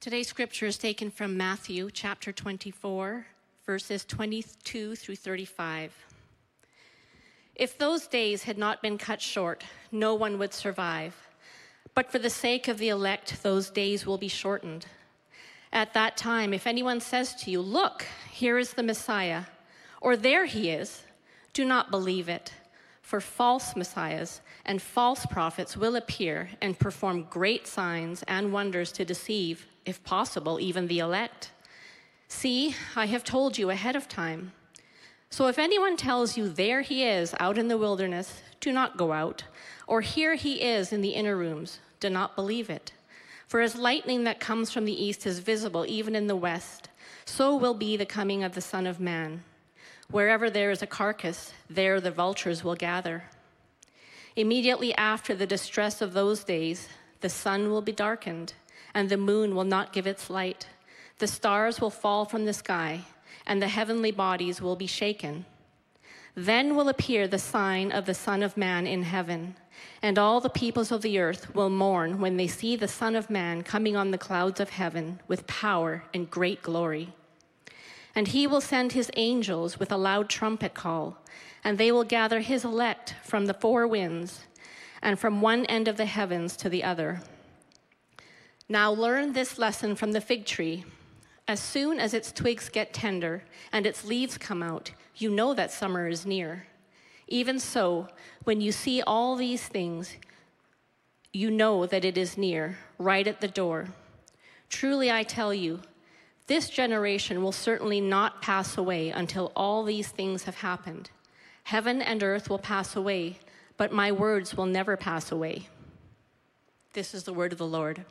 Today's scripture is taken from Matthew chapter 24, verses 22 through 35. If those days had not been cut short, no one would survive. But for the sake of the elect, those days will be shortened. At that time, if anyone says to you, "Look, here is the Messiah," or "There he is," do not believe it. For false messiahs and false prophets will appear and perform great signs and wonders to deceive, if possible, even the elect. See, I have told you ahead of time. So if anyone tells you, "There he is out in the wilderness," do not go out, or "Here he is in the inner rooms," do not believe it. For as lightning that comes from the east is visible even in the west, so will be the coming of the Son of Man. Wherever there is a carcass, there the vultures will gather. Immediately after the distress of those days, the sun will be darkened, and the moon will not give its light. The stars will fall from the sky, and the heavenly bodies will be shaken. Then will appear the sign of the Son of Man in heaven, and all the peoples of the earth will mourn when they see the Son of Man coming on the clouds of heaven with power and great glory. And he will send his angels with a loud trumpet call, and they will gather his elect from the four winds and from one end of the heavens to the other. Now learn this lesson from the fig tree. As soon as its twigs get tender and its leaves come out, you know that summer is near. Even so, when you see all these things, you know that it is near, right at the door. Truly I tell you, this generation will certainly not pass away until all these things have happened. Heaven and earth will pass away, but my words will never pass away. This is the word of the Lord.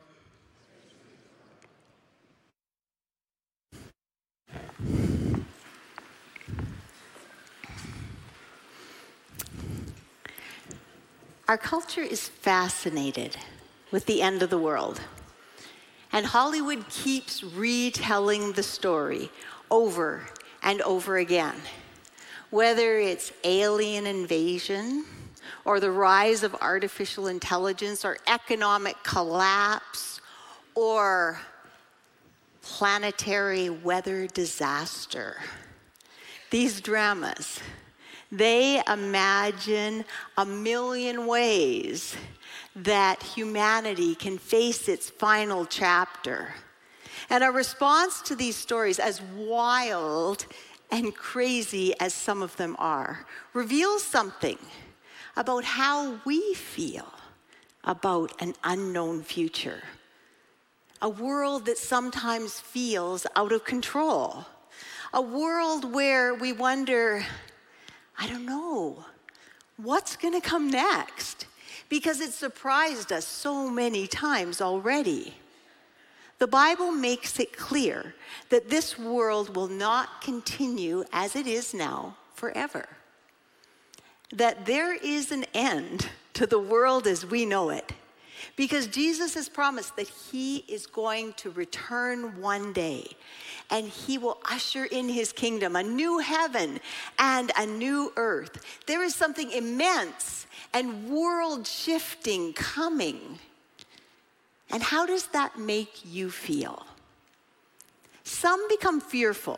Our culture is fascinated with the end of the world. And Hollywood keeps retelling the story over and over again. Whether it's alien invasion, or the rise of artificial intelligence, or economic collapse, or planetary weather disaster. These dramas, they imagine a million ways that humanity can face its final chapter. And our response to these stories, as wild and crazy as some of them are, reveals something about how we feel about an unknown future. A world that sometimes feels out of control. A world where we wonder, I don't know, what's going to come next? Because it surprised us so many times already. The Bible makes it clear that this world will not continue as it is now forever. That there is an end to the world as we know it. Because Jesus has promised that he is going to return one day, and he will usher in his kingdom, a new heaven and a new earth. There is something immense and world-shifting coming. And how does that make you feel? Some become fearful.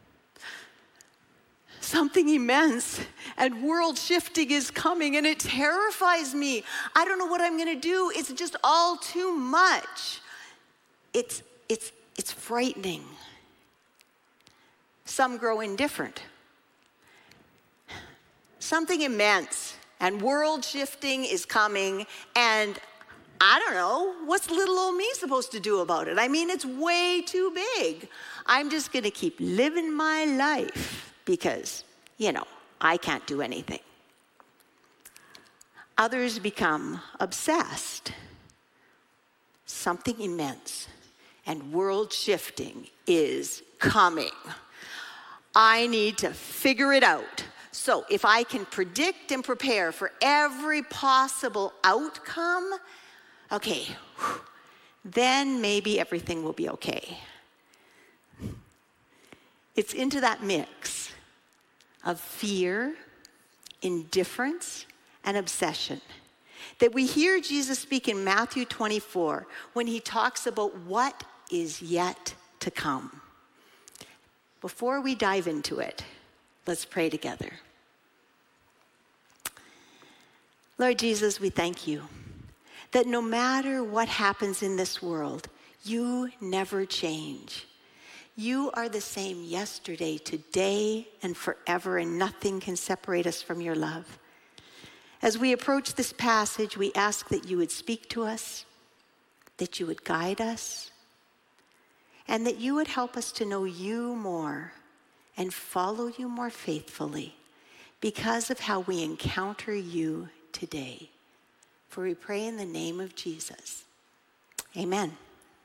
Something immense and world-shifting is coming, and it terrifies me. I don't know what I'm going to do. It's just all too much. It's frightening. Some grow indifferent. Something immense and world-shifting is coming, and I don't know, what's little old me supposed to do about it? I mean, it's way too big. I'm just going to keep living my life because, I can't do anything. Others become obsessed. Something immense and world-shifting is coming. I need to figure it out. So if I can predict and prepare for every possible outcome, okay, then maybe everything will be okay. It's into that mix of fear, indifference, and obsession that we hear Jesus speak in Matthew 24 when he talks about what is yet to come. Before we dive into it, let's pray together. Lord Jesus, we thank you that no matter what happens in this world, you never change. You are the same yesterday, today, and forever, and nothing can separate us from your love. As we approach this passage, we ask that you would speak to us, that you would guide us, and that you would help us to know you more and follow you more faithfully because of how we encounter you today. For we pray in the name of Jesus. Amen.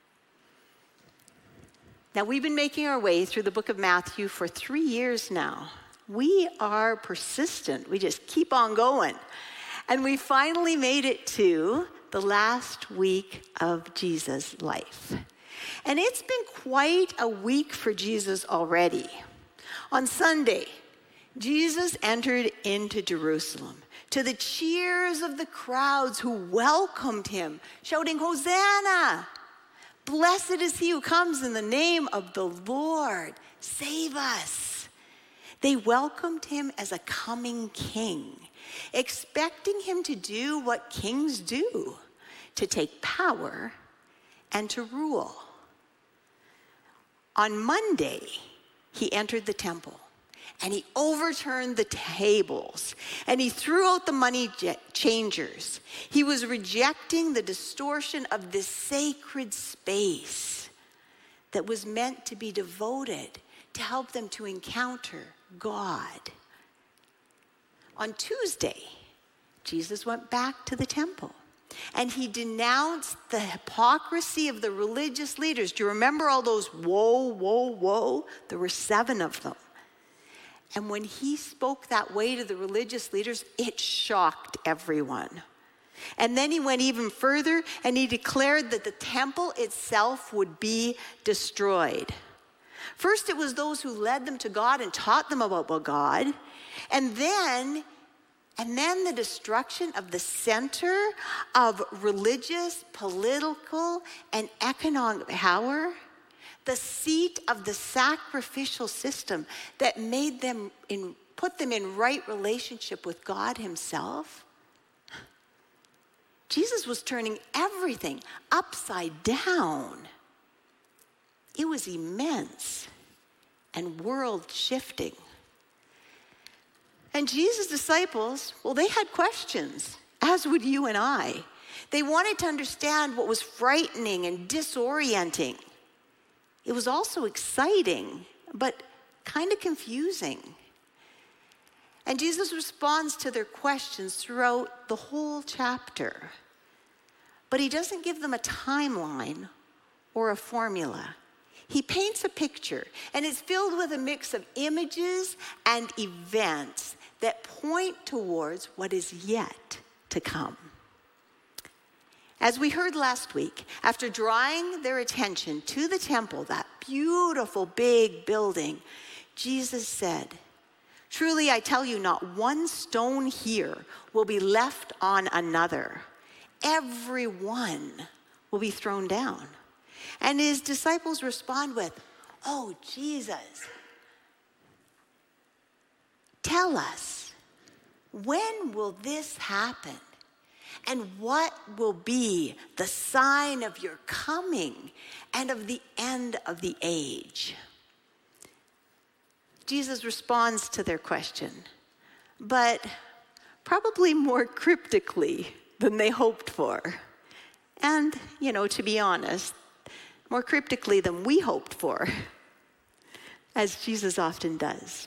Now, we've been making our way through the book of Matthew for 3 years now. We are persistent. We just keep on going. And we finally made it to the last week of Jesus' life. And it's been quite a week for Jesus already. On Sunday, Jesus entered into Jerusalem to the cheers of the crowds who welcomed him, shouting, "Hosanna! Blessed is he who comes in the name of the Lord. Save us." They welcomed him as a coming king, expecting him to do what kings do, to take power and to rule. On Monday, he entered the temple. And he overturned the tables, and he threw out the money changers. He was rejecting the distortion of this sacred space that was meant to be devoted to help them to encounter God. On Tuesday, Jesus went back to the temple, and he denounced the hypocrisy of the religious leaders. Do you remember all those woe, woe, woe? There were 7 of them. And when he spoke that way to the religious leaders, it shocked everyone. And then he went even further and he declared that the temple itself would be destroyed. First, it was those who led them to God and taught them about God. And then the destruction of the center of religious, political, and economic power. The seat of the sacrificial system that put them in right relationship with God himself. Jesus was turning everything upside down. It was immense and world-shifting. And Jesus' disciples, well, they had questions, as would you and I. They wanted to understand what was frightening and disorienting. It was also exciting, but kind of confusing. And Jesus responds to their questions throughout the whole chapter. But he doesn't give them a timeline or a formula. He paints a picture, and it's filled with a mix of images and events that point towards what is yet to come. As we heard last week, after drawing their attention to the temple, that beautiful big building, Jesus said, "Truly I tell you, not one stone here will be left on another. Every one will be thrown down." And his disciples respond with, "Oh, Jesus, tell us, when will this happen? And what will be the sign of your coming and of the end of the age?" Jesus responds to their question, but probably more cryptically than they hoped for. And, to be honest, more cryptically than we hoped for, as Jesus often does.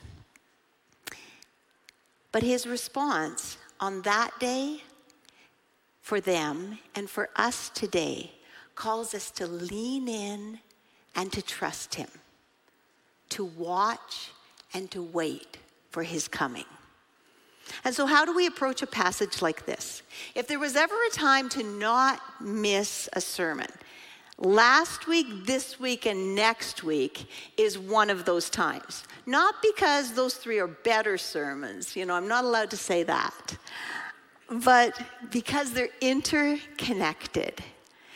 But his response on that day, for them and for us today, calls us to lean in and to trust him, to watch and to wait for his coming. And so how do we approach a passage like this? If there was ever a time to not miss a sermon, last week, this week, and next week is one of those times. Not because those 3 are better sermons, I'm not allowed to say that, but because they're interconnected.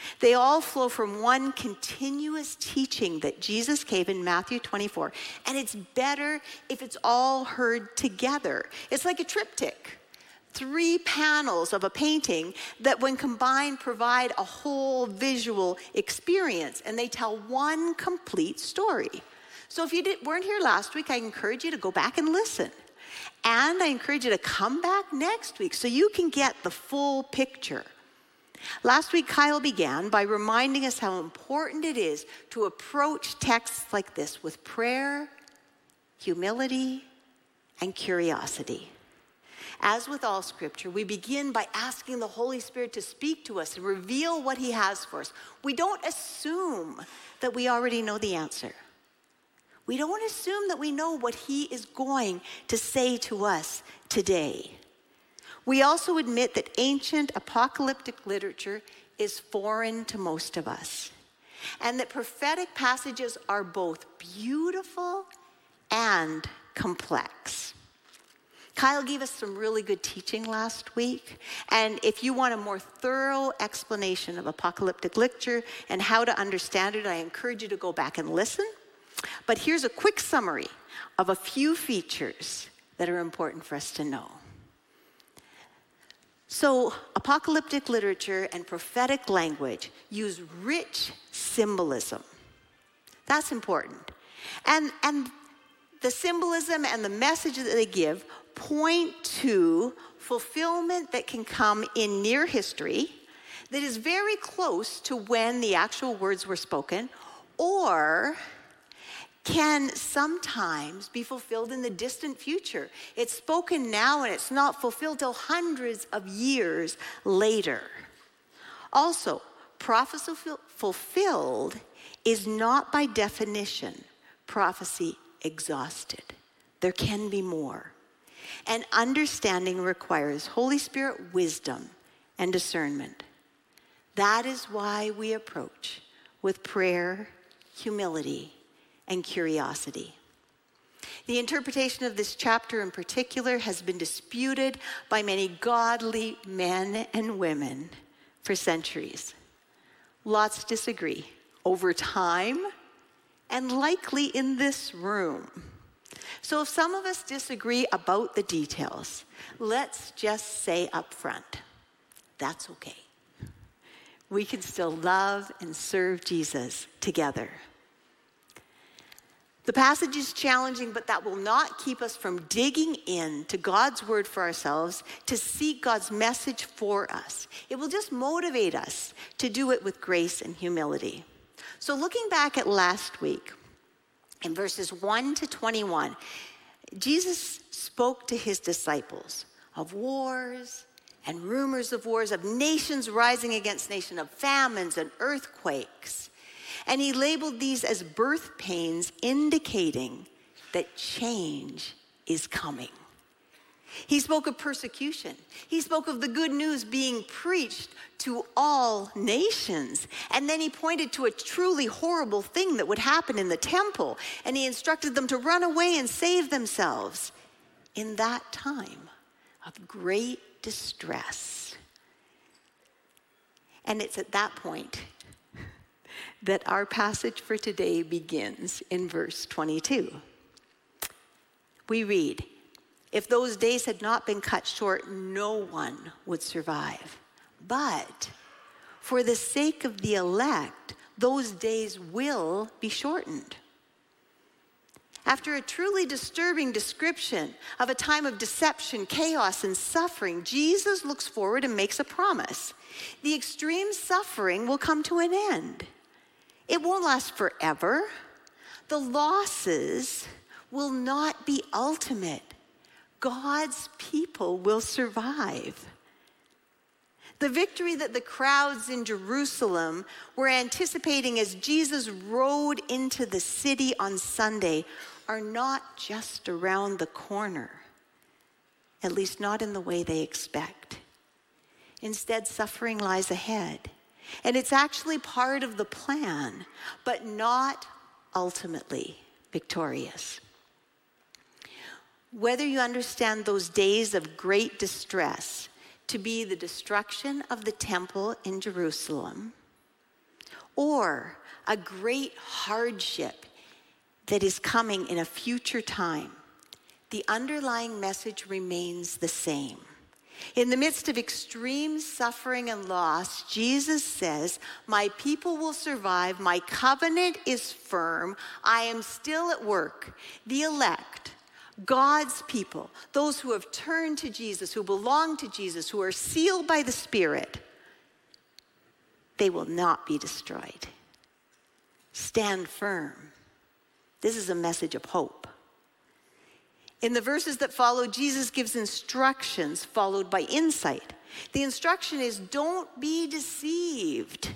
They all flow from one continuous teaching that Jesus gave in Matthew 24. And it's better if it's all heard together. It's like a triptych. 3 panels of a painting that when combined provide a whole visual experience, and they tell one complete story. So if you weren't here last week, I encourage you to go back and listen. And I encourage you to come back next week so you can get the full picture. Last week, Kyle began by reminding us how important it is to approach texts like this with prayer, humility, and curiosity. As with all Scripture, we begin by asking the Holy Spirit to speak to us and reveal what He has for us. We don't assume that we already know the answer. We don't assume that we know what He is going to say to us today. We also admit that ancient apocalyptic literature is foreign to most of us, and that prophetic passages are both beautiful and complex. Kyle gave us some really good teaching last week, and if you want a more thorough explanation of apocalyptic literature and how to understand it, I encourage you to go back and listen. But here's a quick summary of a few features that are important for us to know. So, apocalyptic literature and prophetic language use rich symbolism. That's important. And the symbolism and the message that they give point to fulfillment that can come in near history that is very close to when the actual words were spoken, or can sometimes be fulfilled in the distant future. It's spoken now and it's not fulfilled till hundreds of years later. Also, prophecy fulfilled is not by definition prophecy exhausted. There can be more. And understanding requires Holy Spirit wisdom and discernment. That is why we approach with prayer, humility, and curiosity. The interpretation of this chapter in particular has been disputed by many godly men and women for centuries. Lots disagree over time and likely in this room. So if some of us disagree about the details, let's just say up front, that's okay. We can still love and serve Jesus together. The passage is challenging, but that will not keep us from digging into God's word for ourselves to seek God's message for us. It will just motivate us to do it with grace and humility. So looking back at last week, in verses 1 to 21, Jesus spoke to his disciples of wars and rumors of wars, of nations rising against nations, of famines and earthquakes. And he labeled these as birth pains, indicating that change is coming. He spoke of persecution. He spoke of the good news being preached to all nations. And then he pointed to a truly horrible thing that would happen in the temple. And he instructed them to run away and save themselves in that time of great distress. And it's at that point that our passage for today begins in verse 22. We read, "If those days had not been cut short, no one would survive. But for the sake of the elect, those days will be shortened." After a truly disturbing description of a time of deception, chaos, and suffering, Jesus looks forward and makes a promise. The extreme suffering will come to an end. It won't last forever. The losses will not be ultimate. God's people will survive. The victory that the crowds in Jerusalem were anticipating as Jesus rode into the city on Sunday are not just around the corner, at least not in the way they expect. Instead, suffering lies ahead. And it's actually part of the plan, but not ultimately victorious. Whether you understand those days of great distress to be the destruction of the temple in Jerusalem, or a great hardship that is coming in a future time, the underlying message remains the same. In the midst of extreme suffering and loss, Jesus says, my people will survive, my covenant is firm, I am still at work. The elect, God's people, those who have turned to Jesus, who belong to Jesus, who are sealed by the Spirit, they will not be destroyed. Stand firm. This is a message of hope. In the verses that follow, Jesus gives instructions followed by insight. The instruction is, don't be deceived.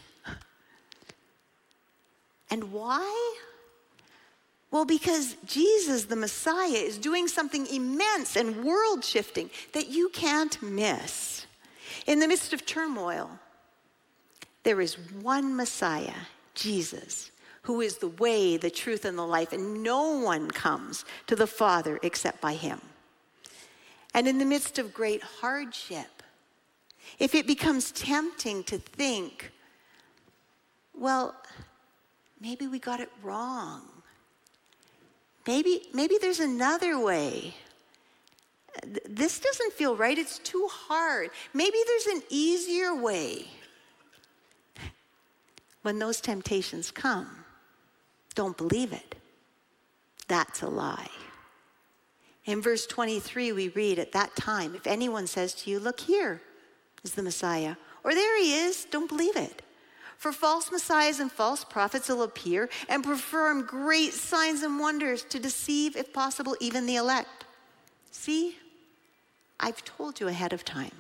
And why? Well, because Jesus, the Messiah, is doing something immense and world-shifting that you can't miss. In the midst of turmoil, there is one Messiah, Jesus, who is the way, the truth, and the life, and no one comes to the Father except by him. And in the midst of great hardship, if it becomes tempting to think, well, maybe we got it wrong. Maybe there's another way. This doesn't feel right. It's too hard. Maybe there's an easier way. When those temptations come, don't believe it. That's a lie. In verse 23, we read, at that time, if anyone says to you, look, here is the Messiah, or there he is, don't believe it. For false messiahs and false prophets will appear and perform great signs and wonders to deceive, if possible, even the elect. See, I've told you ahead of time.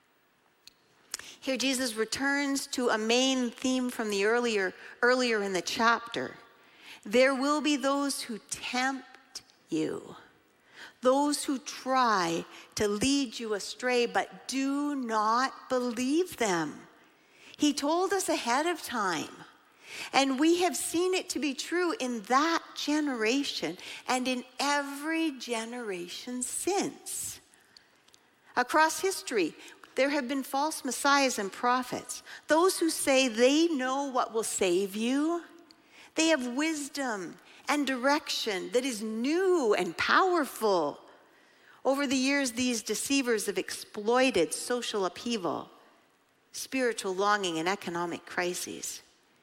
Here Jesus returns to a main theme from the earlier in the chapter. There will be those who tempt you, those who try to lead you astray, but do not believe them. He told us ahead of time, and we have seen it to be true in that generation and in every generation since. Across history, there have been false messiahs and prophets, those who say they know what will save you. They have wisdom and direction that is new and powerful. Over the years, these deceivers have exploited social upheaval, spiritual longing, and economic crises.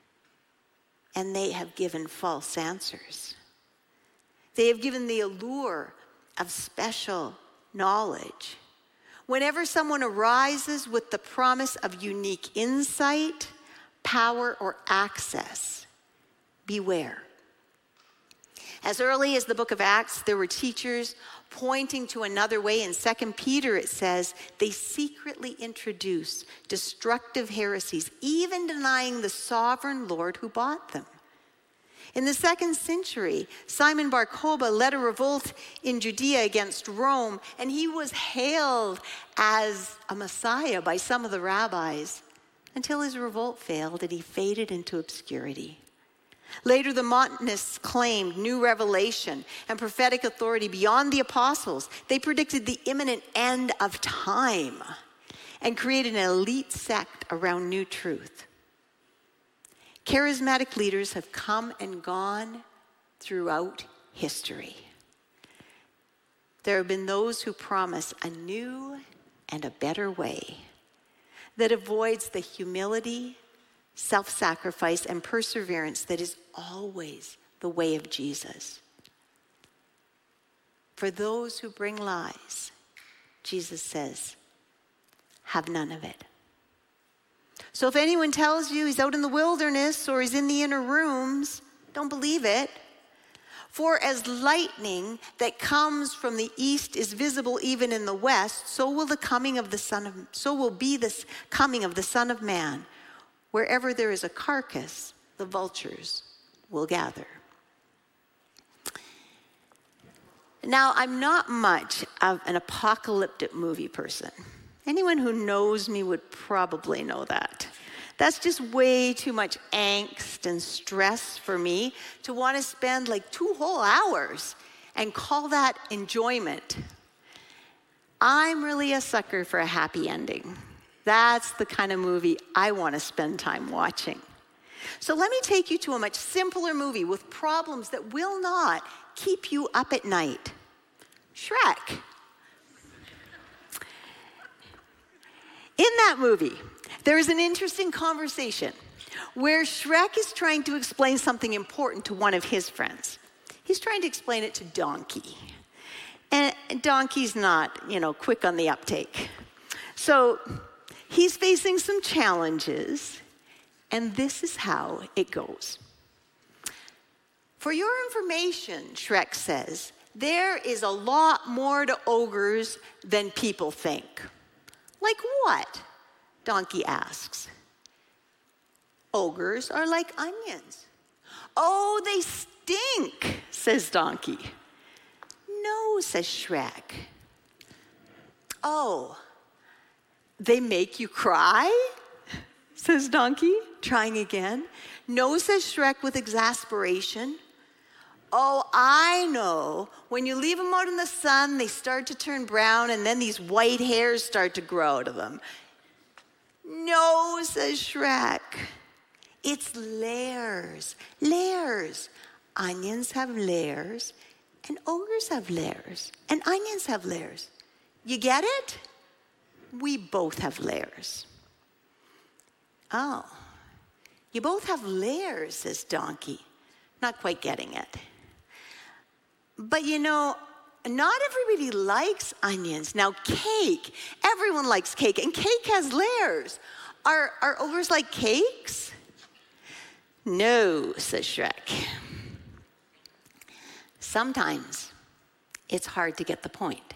And they have given false answers. They have given the allure of special knowledge. Whenever someone arises with the promise of unique insight, power, or access, beware. As early as the book of Acts, there were teachers pointing to another way. In 2 Peter, it says, they secretly introduce destructive heresies, even denying the sovereign Lord who bought them. In the 2nd century, Simon Bar Kokhba led a revolt in Judea against Rome, and he was hailed as a Messiah by some of the rabbis until his revolt failed and he faded into obscurity. Later, the Montanists claimed new revelation and prophetic authority beyond the apostles. They predicted the imminent end of time and created an elite sect around new truth. Charismatic leaders have come and gone throughout history. There have been those who promise a new and a better way that avoids the humility, self-sacrifice, and perseverance that is always the way of Jesus. For those who bring lies, Jesus says, have none of it. So if anyone tells you he's out in the wilderness or he's in the inner rooms, don't believe it. For as lightning that comes from the east is visible even in the west, so will be the coming of the Son of Man. Wherever there is a carcass, the vultures will gather. Now, I'm not much of an apocalyptic movie person. Anyone who knows me would probably know that. That's just way too much angst and stress for me to want to spend like 2 whole hours and call that enjoyment. I'm really a sucker for a happy ending. That's the kind of movie I want to spend time watching. So let me take you to a much simpler movie with problems that will not keep you up at night. Shrek. In that movie, there is an interesting conversation where Shrek is trying to explain something important to one of his friends. He's trying to explain it to Donkey. And Donkey's not, quick on the uptake. So he's facing some challenges, and this is how it goes. For your information, Shrek says, there is a lot more to ogres than people think. Like what? Donkey asks. Ogres are like onions. Oh, they stink, says Donkey. No, says Shrek. Oh, they make you cry? Says Donkey, trying again. No, says Shrek with exasperation. Oh, I know. When you leave them out in the sun, they start to turn brown, and then these white hairs start to grow out of them. No, says Shrek. It's layers. Layers. Onions have layers, and ogres have layers, and onions have layers. You get it? We both have layers. Oh, you both have layers, says Donkey. Not quite getting it. But not everybody likes onions. Now, cake, everyone likes cake, and cake has layers. Are ogres like cakes? No, says Shrek. Sometimes it's hard to get the point.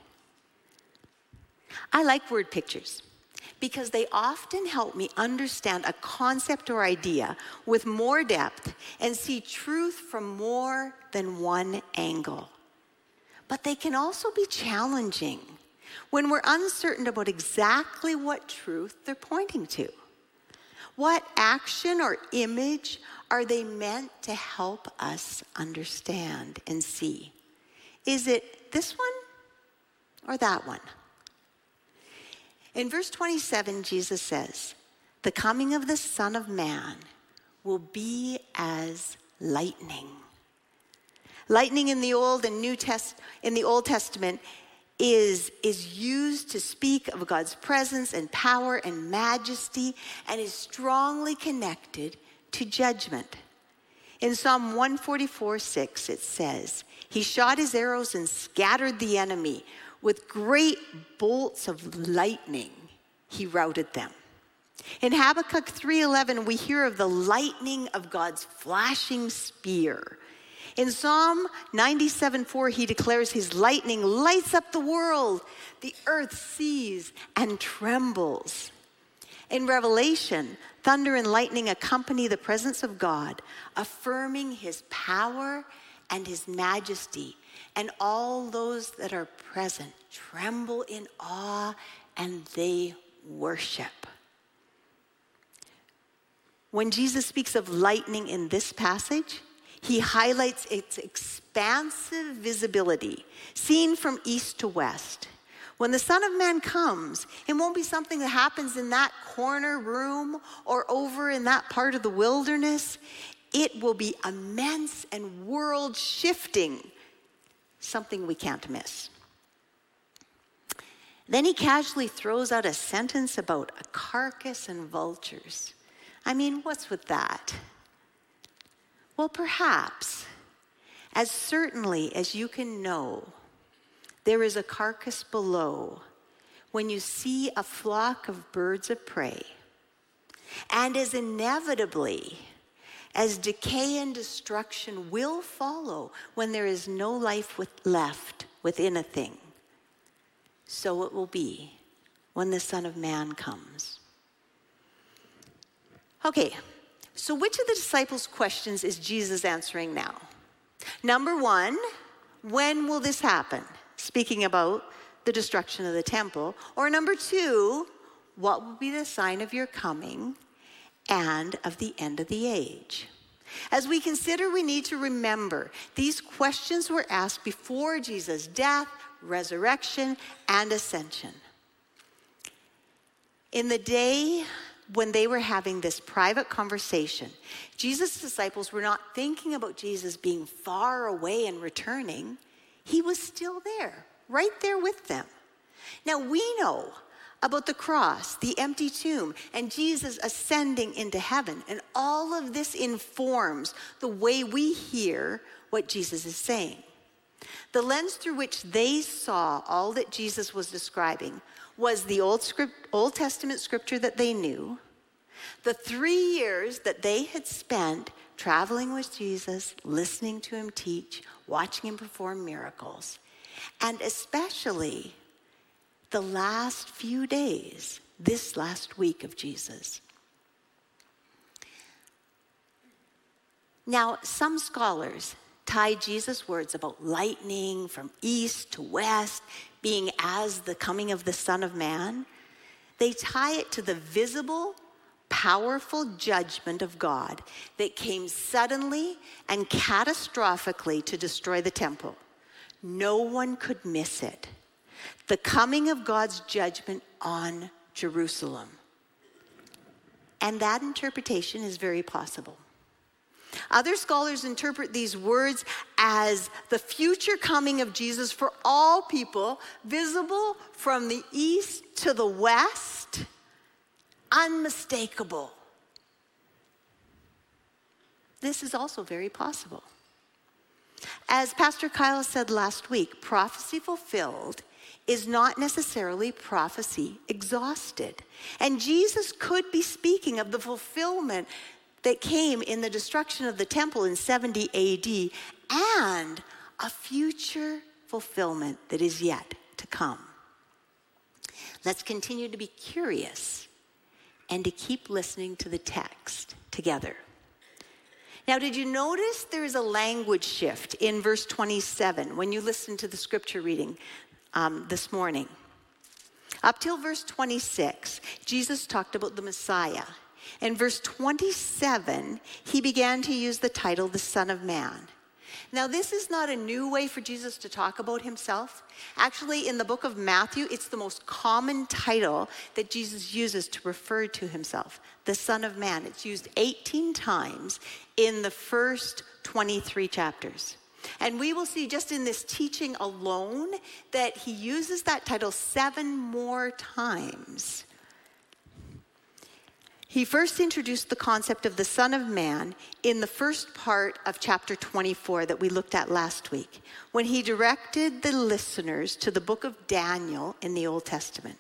I like word pictures because they often help me understand a concept or idea with more depth and see truth from more than one angle. But they can also be challenging when we're uncertain about exactly what truth they're pointing to. What action or image are they meant to help us understand and see? Is it this one or that one? In verse 27, Jesus says, the coming of the Son of Man will be as lightning. Lightning in the Old Testament is used to speak of God's presence and power and majesty and is strongly connected to judgment. In Psalm 144:6, it says, he shot his arrows and scattered the enemy. With great bolts of lightning, he routed them. In Habakkuk 3:11, we hear of the lightning of God's flashing spear. In Psalm 97:4, he declares his lightning lights up the world. The earth sees and trembles. In Revelation, thunder and lightning accompany the presence of God, affirming his power and his majesty. And all those that are present tremble in awe and they worship. When Jesus speaks of lightning in this passage, he highlights its expansive visibility, seen from east to west. When the Son of Man comes, it won't be something that happens in that corner room or over in that part of the wilderness. It will be immense and world-shifting, something we can't miss. Then he casually throws out a sentence about a carcass and vultures. I mean, what's with that? Well, perhaps, as certainly as you can know, there is a carcass below when you see a flock of birds of prey, and as inevitably as decay and destruction will follow when there is no life left within a thing, so it will be when the Son of Man comes. Okay, so which of the disciples' questions is Jesus answering now? Number one, when will this happen? Speaking about the destruction of the temple. Or number two, what will be the sign of your coming and of the end of the age? As we consider, we need to remember these questions were asked before Jesus' death, resurrection, and ascension. In the day when they were having this private conversation, Jesus' disciples were not thinking about Jesus being far away and returning. He was still there, right there with them. Now we know about the cross, the empty tomb, and Jesus ascending into heaven. And all of this informs the way we hear what Jesus is saying. The lens through which they saw all that Jesus was describing was the Old Testament scripture that they knew, the 3 years that they had spent traveling with Jesus, listening to him teach, watching him perform miracles, and especially the last few days, this last week of Jesus. Now, some scholars tie Jesus' words about lightning from east to west being as the coming of the Son of Man, they tie it to the visible, powerful judgment of God that came suddenly and catastrophically to destroy the temple. No one could miss it. The coming of God's judgment on Jerusalem. And that interpretation is very possible. Other scholars interpret these words as the future coming of Jesus for all people, visible from the east to the west, unmistakable. This is also very possible. As Pastor Kyle said last week, prophecy fulfilled is not necessarily prophecy exhausted. And Jesus could be speaking of the fulfillment that came in the destruction of the temple in 70 AD and a future fulfillment that is yet to come. Let's continue to be curious and to keep listening to the text together. Now, did you notice there is a language shift in verse 27 when you listen to the scripture reading this morning? Up till verse 26, Jesus talked about the Messiah. In verse 27, he began to use the title, the Son of Man. Now, this is not a new way for Jesus to talk about himself. Actually, in the book of Matthew, it's the most common title that Jesus uses to refer to himself, the Son of Man. It's used 18 times in the first 23 chapters. And we will see just in this teaching alone that he uses that title 7 more times. He first introduced the concept of the Son of Man in the first part of chapter 24 that we looked at last week, when he directed the listeners to the book of Daniel in the Old Testament.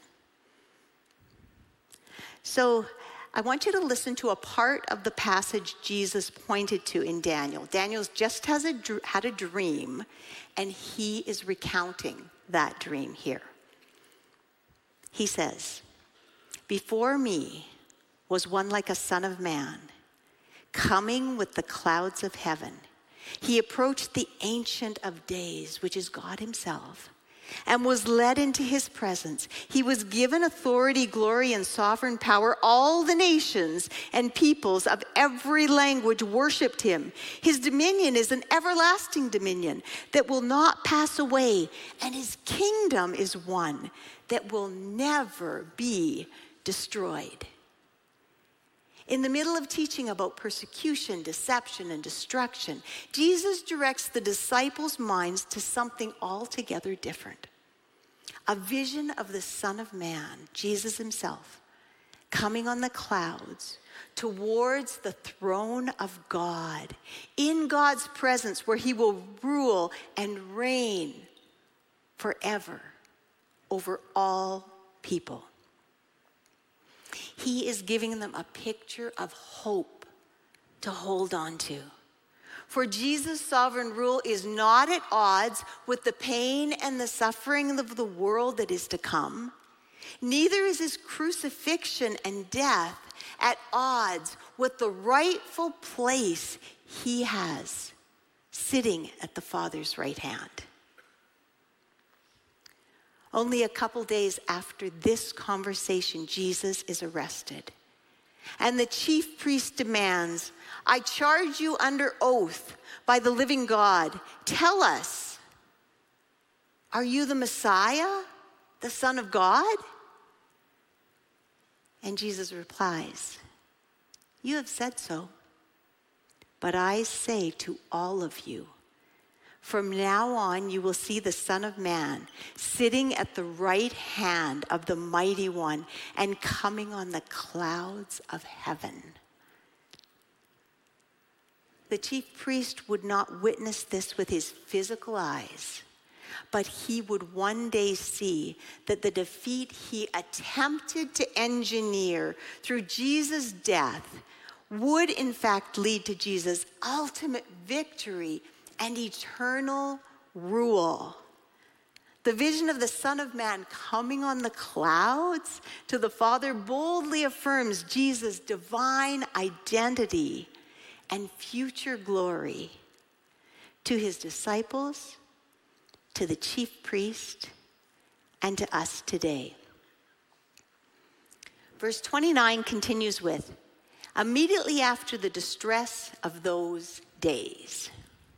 So I want you to listen to a part of the passage Jesus pointed to in Daniel. Daniel just had a dream, and he is recounting that dream here. He says, "Before me was one like a son of man, coming with the clouds of heaven. He approached the Ancient of Days, which is God himself, and was led into his presence. He was given authority, glory, and sovereign power. All the nations and peoples of every language worshiped him. His dominion is an everlasting dominion that will not pass away, and his kingdom is one that will never be destroyed." In the middle of teaching about persecution, deception, and destruction, Jesus directs the disciples' minds to something altogether different. A vision of the Son of Man, Jesus himself, coming on the clouds towards the throne of God, in God's presence where he will rule and reign forever over all people. He is giving them a picture of hope to hold on to. For Jesus' sovereign rule is not at odds with the pain and the suffering of the world that is to come. Neither is his crucifixion and death at odds with the rightful place he has, sitting at the Father's right hand. Only a couple days after this conversation, Jesus is arrested. And the chief priest demands, "I charge you under oath by the living God. Tell us, are you the Messiah, the Son of God?" And Jesus replies, "You have said so. But I say to all of you, from now on you will see the Son of Man sitting at the right hand of the Mighty One and coming on the clouds of heaven." The chief priest would not witness this with his physical eyes, but he would one day see that the defeat he attempted to engineer through Jesus' death would in fact lead to Jesus' ultimate victory and eternal rule. The vision of the Son of Man coming on the clouds to the Father boldly affirms Jesus' divine identity and future glory to his disciples, to the chief priest, and to us today. Verse 29 continues with, "Immediately after the distress of those days."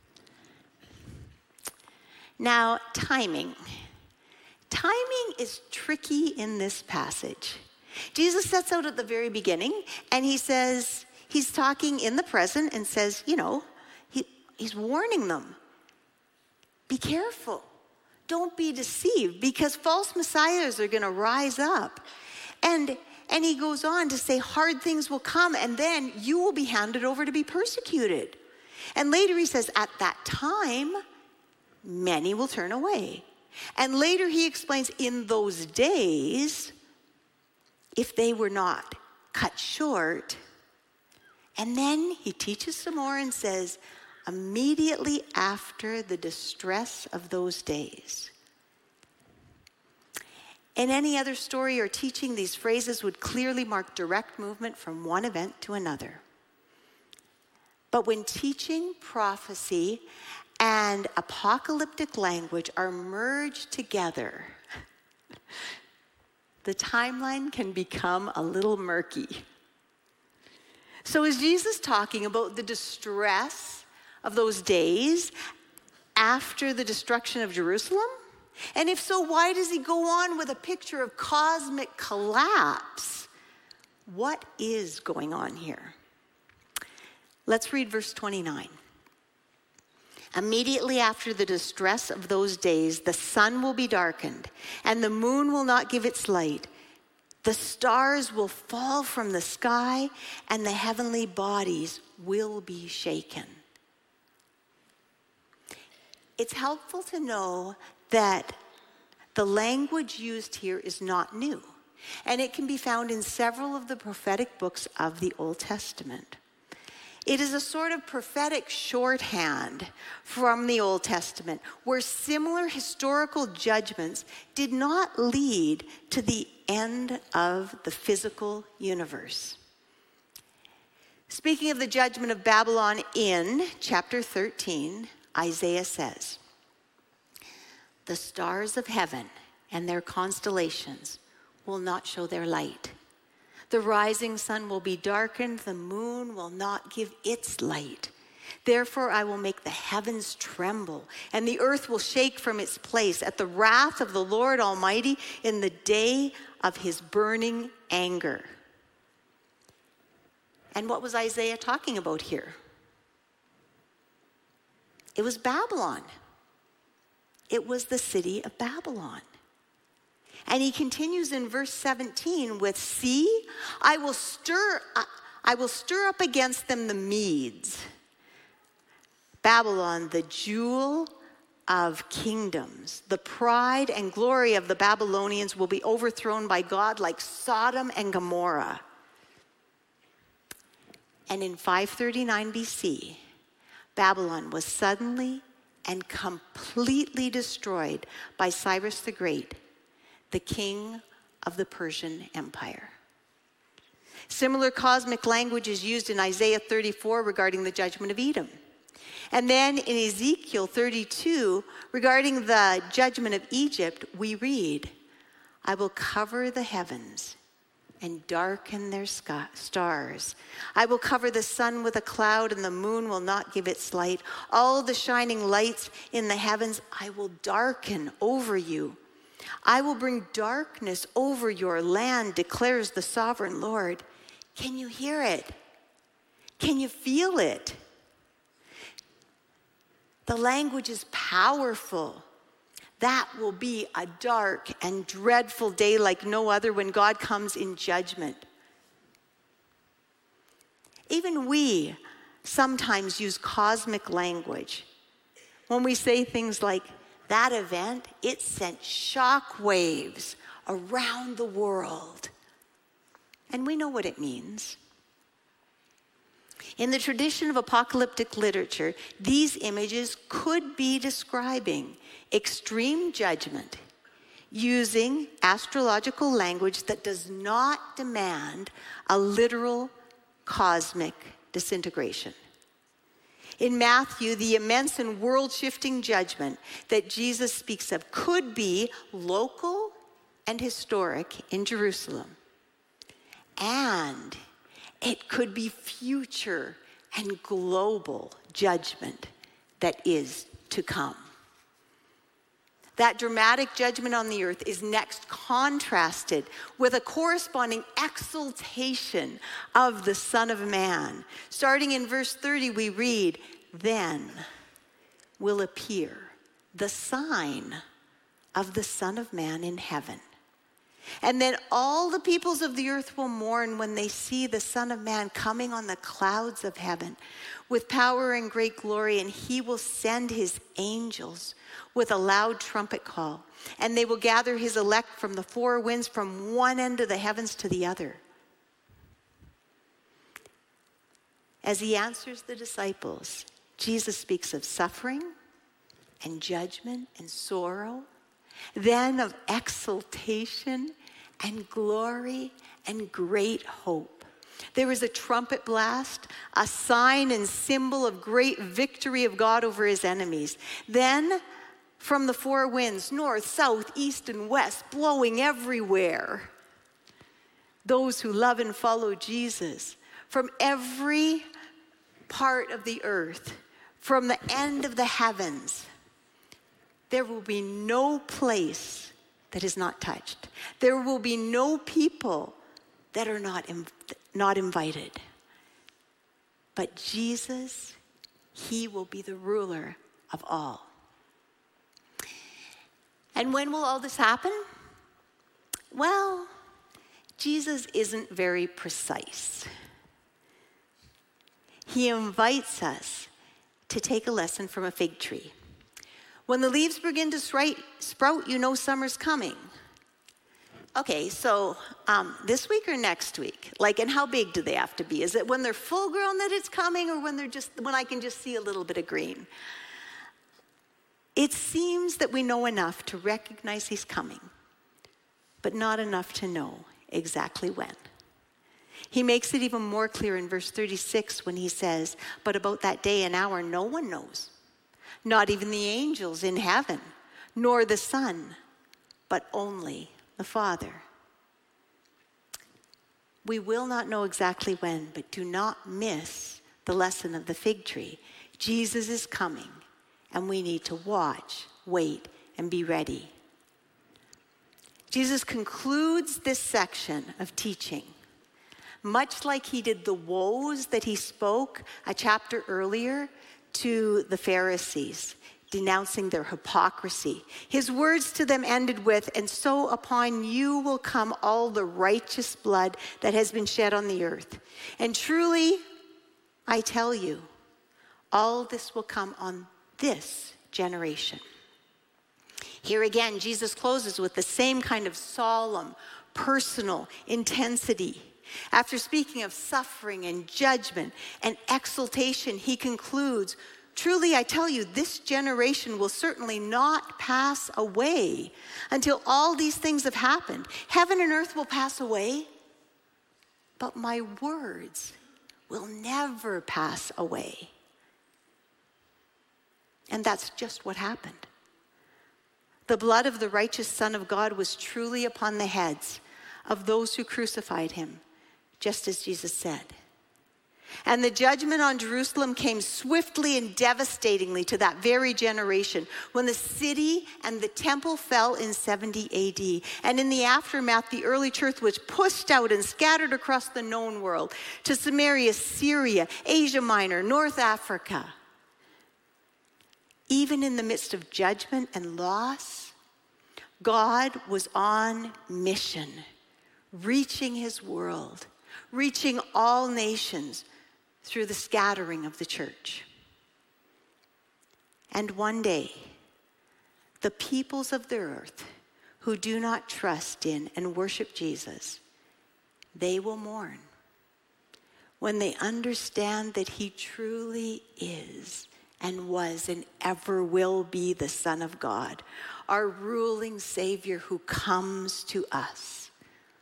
Now, timing. Timing is tricky in this passage. Jesus sets out at the very beginning, and he says, he's talking in the present and says, he's warning them. Be careful. Don't be deceived, because false messiahs are going to rise up. And he goes on to say hard things will come, and then you will be handed over to be persecuted. And later he says, at that time, many will turn away. And later he explains, in those days, if they were not cut short. And then he teaches some more and says, immediately after the distress of those days. In any other story or teaching, these phrases would clearly mark direct movement from one event to another. But when teaching, prophecy, and apocalyptic language are merged together, the timeline can become a little murky. So is Jesus talking about the distress of those days after the destruction of Jerusalem? And if so, why does he go on with a picture of cosmic collapse? What is going on here? Let's read verse 29. Immediately after the distress of those days, the sun will be darkened, and the moon will not give its light. The stars will fall from the sky, and the heavenly bodies will be shaken. It's helpful to know that the language used here is not new, and it can be found in several of the prophetic books of the Old Testament. It is a sort of prophetic shorthand from the Old Testament, where similar historical judgments did not lead to the end of the physical universe. Speaking of the judgment of Babylon in chapter 13, Isaiah says, "The stars of heaven and their constellations will not show their light. The rising sun will be darkened, the moon will not give its light. Therefore I will make the heavens tremble, and the earth will shake from its place at the wrath of the Lord Almighty in the day of his burning anger." And what was Isaiah talking about here? It was Babylon. It was the city of Babylon. And he continues in verse 17 with, "See, I will stir up against them the Medes." Babylon, the jewel of kingdoms. The pride and glory of the Babylonians will be overthrown by God like Sodom and Gomorrah. And in 539 BC, Babylon was suddenly and completely destroyed by Cyrus the Great, the king of the Persian Empire. Similar cosmic language is used in Isaiah 34 regarding the judgment of Edom. And then in Ezekiel 32, regarding the judgment of Egypt, we read, "I will cover the heavens and darken their stars. I will cover the sun with a cloud, and the moon will not give its light. All the shining lights in the heavens I will darken over you. I will bring darkness over your land, declares the sovereign Lord. Can you hear it? Can you feel it? The language is powerful. That will be a dark and dreadful day like no other when God comes in judgment. Even we sometimes use cosmic language when we say things like, that event, it sent shock waves around the world. And we know what it means. In the tradition of apocalyptic literature, these images could be describing extreme judgment using astrological language that does not demand a literal cosmic disintegration. In Matthew, the immense and world-shifting judgment that Jesus speaks of could be local and historic in Jerusalem. And it could be future and global judgment that is to come. That dramatic judgment on the earth is next contrasted with a corresponding exaltation of the Son of Man. Starting in verse 30, we read, then will appear the sign of the Son of Man in heaven. And then all the peoples of the earth will mourn when they see the Son of Man coming on the clouds of heaven with power and great glory, and he will send his angels with a loud trumpet call, and they will gather his elect from the four winds, from one end of the heavens to the other. As he answers the disciples, Jesus speaks of suffering and judgment and sorrow, then of exaltation and glory and great hope. There is a trumpet blast, a sign and symbol of great victory of God over his enemies. Then from the four winds, north, south, east, and west, blowing everywhere, those who love and follow Jesus, from every part of the earth, from the end of the heavens, there will be no place that is not touched. There will be no people that are not invited. But Jesus, he will be the ruler of all. And when will all this happen? Well, Jesus isn't very precise. He invites us to take a lesson from a fig tree. When the leaves begin to sprout, you know summer's coming. Okay, so this week or next week? And how big do they have to be? Is it when they're full grown that it's coming, or when I can just see a little bit of green? It seems that we know enough to recognize he's coming, but not enough to know exactly when. He makes it even more clear in verse 36 when he says, but about that day and hour no one knows, not even the angels in heaven, nor the Son, but only the Father. We will not know exactly when, but do not miss the lesson of the fig tree. Jesus is coming, and we need to watch, wait, and be ready. Jesus concludes this section of teaching, much like he did the woes that he spoke a chapter earlier to the Pharisees, denouncing their hypocrisy. His words to them ended with, and so upon you will come all the righteous blood that has been shed on the earth. And truly, I tell you, all this will come on this generation. Here again, Jesus closes with the same kind of solemn, personal intensity. After speaking of suffering and judgment and exaltation, he concludes, truly I tell you, this generation will certainly not pass away until all these things have happened. Heaven and earth will pass away, but my words will never pass away. And that's just what happened. The blood of the righteous Son of God was truly upon the heads of those who crucified him, just as Jesus said. And the judgment on Jerusalem came swiftly and devastatingly to that very generation when the city and the temple fell in 70 AD. And in the aftermath, the early church was pushed out and scattered across the known world to Samaria, Syria, Asia Minor, North Africa. Even in the midst of judgment and loss, God was on mission, reaching his world, reaching all nations through the scattering of the church. And one day, the peoples of the earth who do not trust in and worship Jesus, they will mourn when they understand that he truly is and was and ever will be the Son of God, our ruling Savior who comes to us.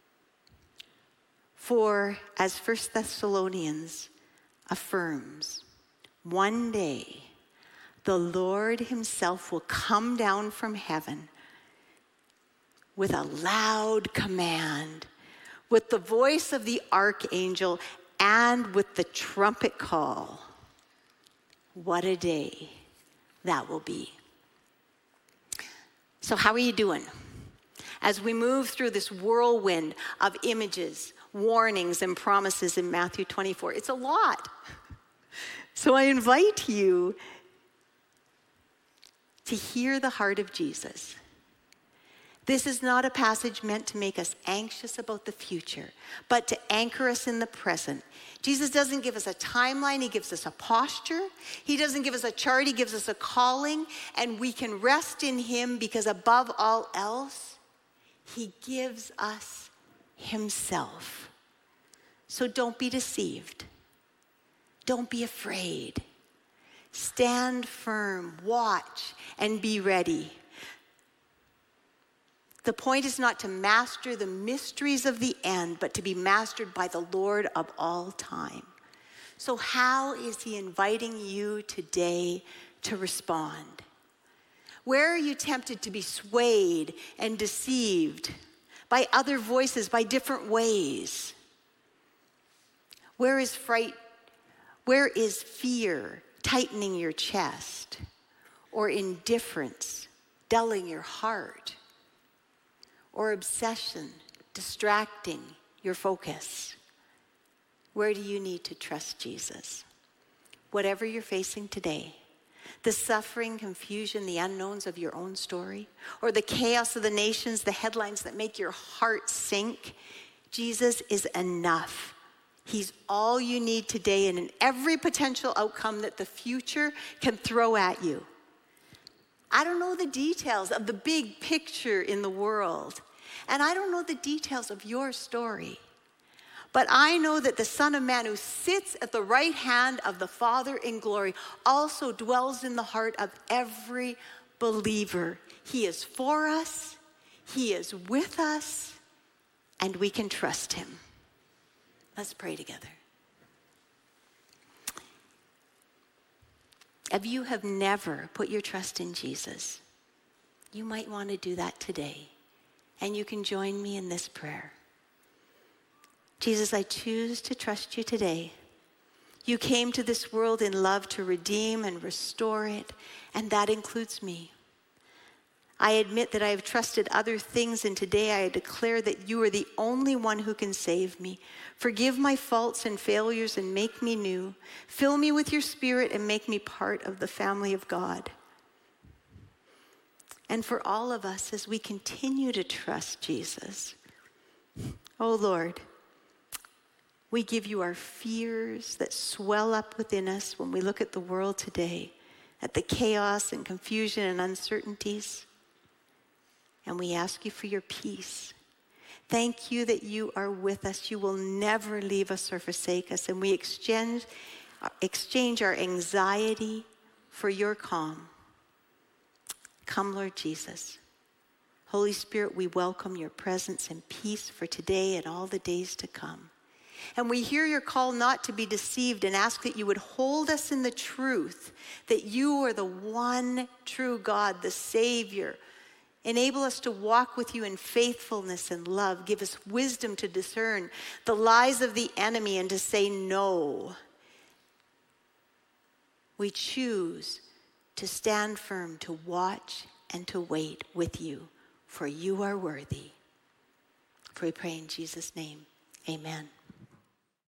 For as 1 Thessalonians affirms, one day the Lord himself will come down from heaven with a loud command, with the voice of the archangel, and with the trumpet call. What a day that will be. So how are you doing? As we move through this whirlwind of images, warnings, and promises in Matthew 24, it's a lot. So I invite you to hear the heart of Jesus. This is not a passage meant to make us anxious about the future, but to anchor us in the present. Jesus doesn't give us a timeline, he gives us a posture. He doesn't give us a chart, he gives us a calling, and we can rest in him because above all else, he gives us himself. So don't be deceived. Don't be afraid. Stand firm, watch, and be ready. The point is not to master the mysteries of the end, but to be mastered by the Lord of all time. So how is he inviting you today to respond? Where are you tempted to be swayed and deceived by other voices, by different ways? Where is fright? Where is fear tightening your chest? Or indifference dulling your heart? Or obsession distracting your focus? Where do you need to trust Jesus? Whatever you're facing today, the suffering, confusion, the unknowns of your own story, or the chaos of the nations, the headlines that make your heart sink, Jesus is enough. He's all you need today and in every potential outcome that the future can throw at you. I don't know the details of the big picture in the world, and I don't know the details of your story. But I know that the Son of Man who sits at the right hand of the Father in glory also dwells in the heart of every believer. He is for us, he is with us, and we can trust him. Let's pray together. If you have never put your trust in Jesus, you might want to do that today. And you can join me in this prayer. Jesus, I choose to trust you today. You came to this world in love to redeem and restore it, and that includes me. I admit that I have trusted other things, and today I declare that you are the only one who can save me. Forgive my faults and failures and make me new. Fill me with your Spirit and make me part of the family of God. And for all of us, as we continue to trust Jesus, oh Lord, we give you our fears that swell up within us when we look at the world today, at the chaos and confusion and uncertainties. And we ask you for your peace. Thank you that you are with us. You will never leave us or forsake us. And we exchange our anxiety for your calm. Come, Lord Jesus. Holy Spirit, we welcome your presence and peace for today and all the days to come. And we hear your call not to be deceived and ask that you would hold us in the truth, that you are the one true God, the Savior. Enable us to walk with you in faithfulness and love. Give us wisdom to discern the lies of the enemy and to say no. We choose to stand firm, to watch and to wait with you, for you are worthy. For we pray in Jesus' name, amen.